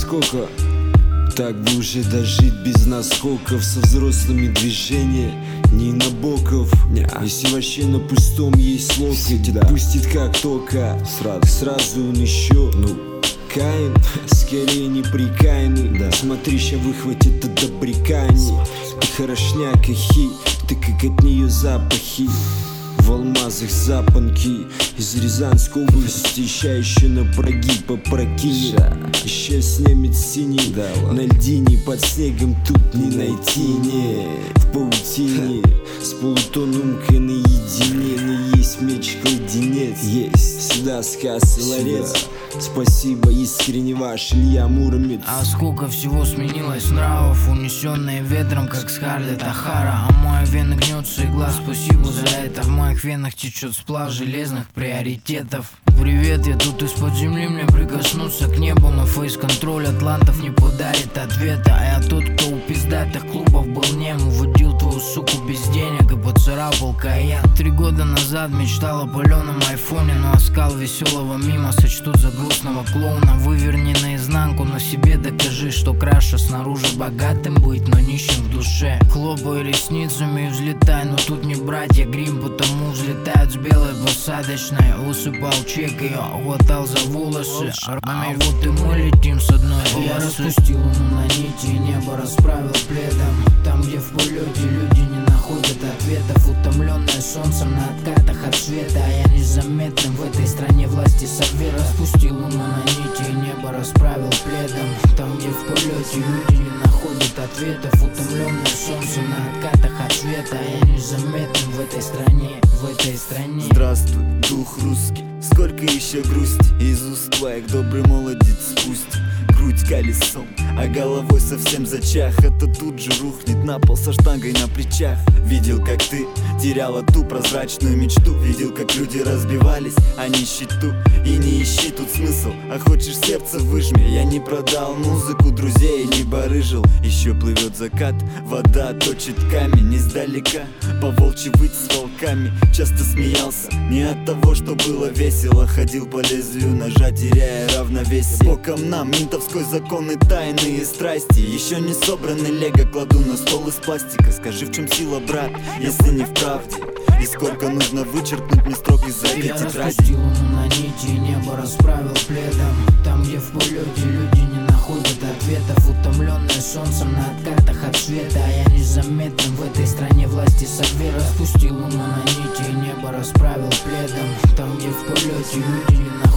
насколько так бы уже дожить без наскоков, со взрослыми движения не набоков. Если вообще на пустом есть локоть, отпустит как только сразу он еще, Каин, скорее неприкаянный. Смотри, ща выхватит от добряканий. Ты хорошняк и хи, ты как от нее запахи. В алмазах запонки из Рязанской области, ща еще на прогиб опрокинет. Еще снимет синий на льдине, под снегом тут не найти, не в паутине. С полутонумкой наедине, но есть меч-кладенец, есть всегда сказ и ларец. Спасибо, искренне ваш Илья Муромец. А сколько всего сменилось нравов, унесенные ветром, как Скарлетт Охара. А моя вена гнется игла, спасибо за это. В моих венах течет сплав железных приоритетов. Привет, я тут из-под земли, мне прикоснуться к небу, но фейс-контроль атлантов не подарит ответа. А я тот, кто у пиздатых клубов был нем, уводил твою суку без денег и поцарапал каян. 3 года назад мечтал о паленом айфоне, но оскал веселого мимо сочтут за грустного клоуна. Выверни наизнанку, но себе докажи, что краше снаружи богатым быть, но нищим в душе. Хлопаю ресницами и взлетай, но тут не братья Грим, потому взлетают с белой посадочной. Высыпал чек, ее хватал за волосы, а вот и мы летим с одной полосы. Я распустил луну на нити и небо расправил пледом. Там, где в полете люди не находят ответов, утомленное солнцем на откатах от света. А я незаметным в этой стране власти совет. Распустил луну на нити и небо расправил пледом. Там, где в полете люди не находят ответов, утомленное солнцем на откатах от света. А я незаметным в этой стране, Здравствуй, дух русский, сколько еще грусти из уст твоих добрый молодец спустит. Грудь колесом, а головой совсем зачах. Это тут же рухнет на пол со штангой на плечах. Видел, как ты теряла ту прозрачную мечту. Видел, как люди разбивались о нищету. И не ищи тут смысл, а хочешь сердце выжми. Я не продал музыку, друзей не барыжил. Еще плывет закат, вода точит камень издалека. По волчьи выть с волками, часто смеялся не от того, что было весело. Ходил по лезвию ножа, теряя равновесие. Боком нам ментовской закон и тайные страсти. Еще не собранный лего кладу на стол из пластика. Скажи, в чем сила, брат, если не в правде? И сколько нужно вычеркнуть мне строк из этой тетради? Я распустил луну на нити и небо расправил пледом. Там, где в полете люди не находят ответов, утомленное солнцем на откатах от света. А я незаметным в этой стране власти совет. Распустил луну на нити и небо расправил пледом. Там, где в полете люди не находят